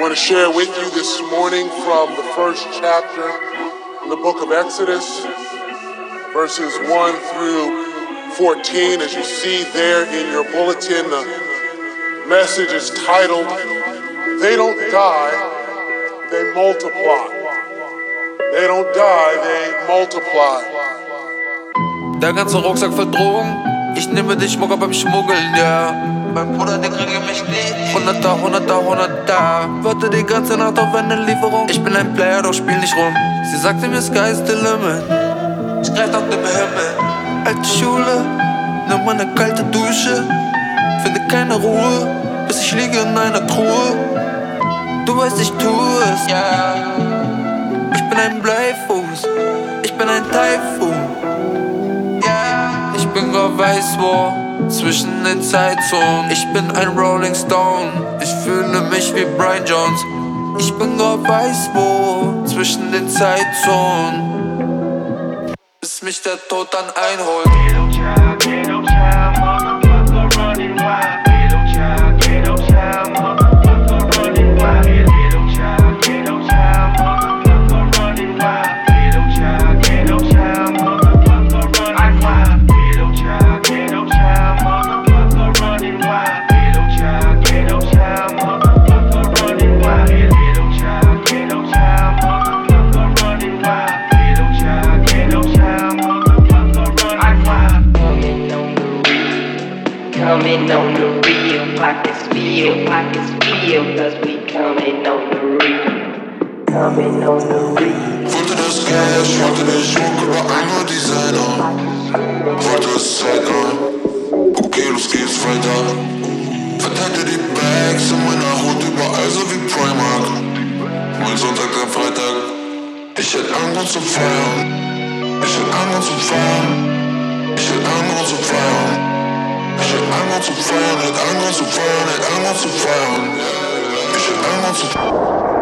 want to share with you this morning from the first chapter in the book of Exodus, verses 1 through 14. As you see there in your bulletin, the message is titled, "They Don't Die, They Multiply." They don't die, they multiply. Der ganze Rucksack voll Drogen, ich nehme dich Schmucker beim Schmuggeln, ja. Mein Bruder, der kriege mich nicht. 100er, 100er, 100er. Warte die ganze Nacht auf eine Lieferung. Ich bin ein Player, doch spiel nicht rum. Sie sagte mir, sky is the limit. Ich greif nach dem Himmel. Alte Schule, nimm eine kalte Dusche. Finde keine Ruhe, bis ich liege in einer Truhe. Du weißt, ich tue es, ja. Yeah. Ich bin ein Bleifuß, ich bin ein Taifun. Yeah. Ich bin Gott weiß wo, zwischen den Zeitzonen. Ich bin ein Rolling Stone, ich fühle mich wie Brian Jones. Ich bin Gott weiß wo, zwischen den Zeitzonen. Bis mich der Tod dann einholt. Coming on the real, pockets feel, cause we coming on the real, coming on the real. Wollte das Cash, wollte den Schmuck, aber einmal Designer. Wollte es zeitnah, okay, los geht's weiter. Verteilte die Bags in meiner Hut überall so wie Primark. Mein Sonntag, dein Freitag, ich hätt Angst zu feiern. Ich hätt Angst zu feiern. Ich hätt Angst zu feiern. Ich hätt Angst zu feiern, hätt Angst zu feiern, hätt Angst zu feiern. Ich hätt Angst zu feiern.